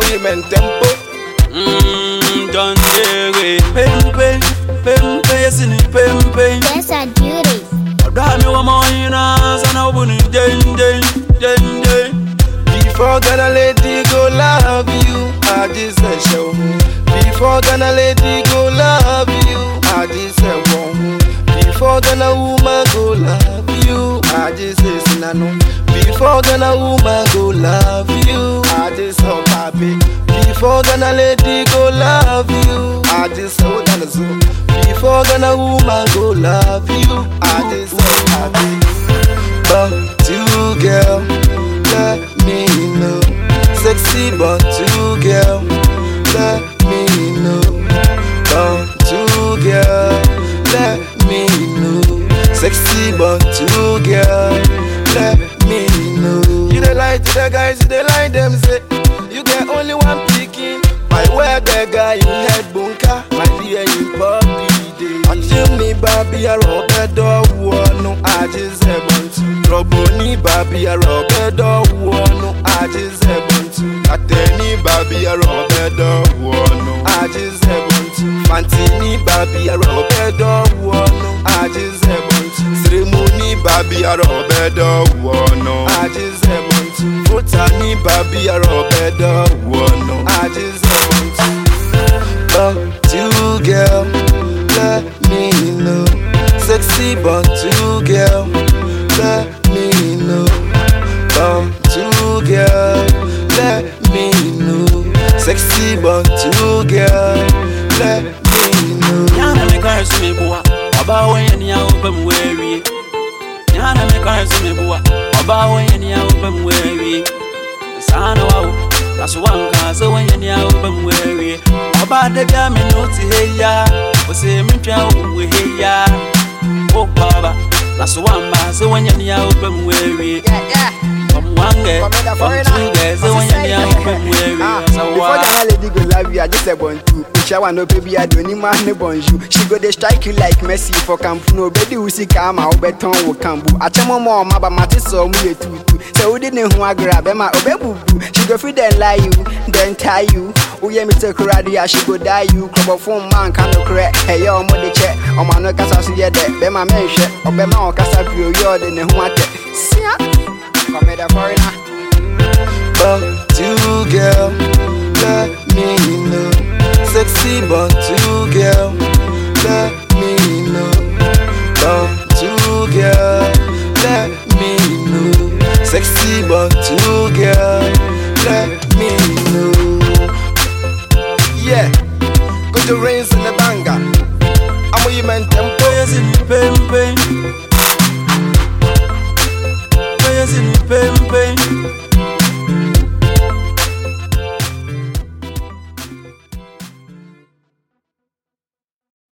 rhythm and tempo. Don't say pempe, yes in pempe. Yes, I do this. Damn you, I'm on your ass and I'm on it, day. Before gonna let it go, love you, I just a show. Before gonna let it go, love you, I just a one. Before gonna woman go, love you, I just a sinano. Before gonna woman go, love you, I just a papi. Before gonna let it go, love you, I just a what I do. Before gonna woman go, love you, I just a papi. But you girl, let me know. Sexy but you girl, let me know. But you girl, let me know. Sexy but you girl, let me know. You don't lie to the guys, you don't lie them say you get only one picking. My wear the guy in head bunker, my dear you puppy day. Until me baby a rubber dog no I just want to. Trouble baby a rubber dog no I just want to. At any baby a rubber dog no I just want to. Fantini baby a rubber dog no I just want to. Ceremony baby a rubber dog no I just want to. Fotani baby a rubber dog no I just want to. But you girl, let me know. Sexy but you girl, let me know. But you girl, let me know. Sexy but you girl, let me know. Yana me cars me boa, oba when ya open weary. Yana me cars me boa, oba when ya open weary. Sana wow, that's one cause when ya open weary. Oba de bia me no ti heya, o se me twa we heya. Oh baba, that's one cause when ya open weary. Yeah. From one girl, from two girls, when ya open weary. Before the lady go love you, I just a born two. Shower no baby, I don't need man no bonjour. She go they strike you like Messi for camp. No baby who see come out beton will come. I tell my mom about my so me too. So we didn't who I grab my obebu. She go free then lie you, then tie you. Oh yeah, me take karate, she go die you. Club of phone man can't correct. Hey yo, mo de check. Oh man no casa see ya there. Be my man shit. Or be my casa view yo then who I take. See ya. Come here the foreigner. But you girl, let me know. Sexy but you girl, let me know. But you girl, let me know. Sexy but you girl, let me know.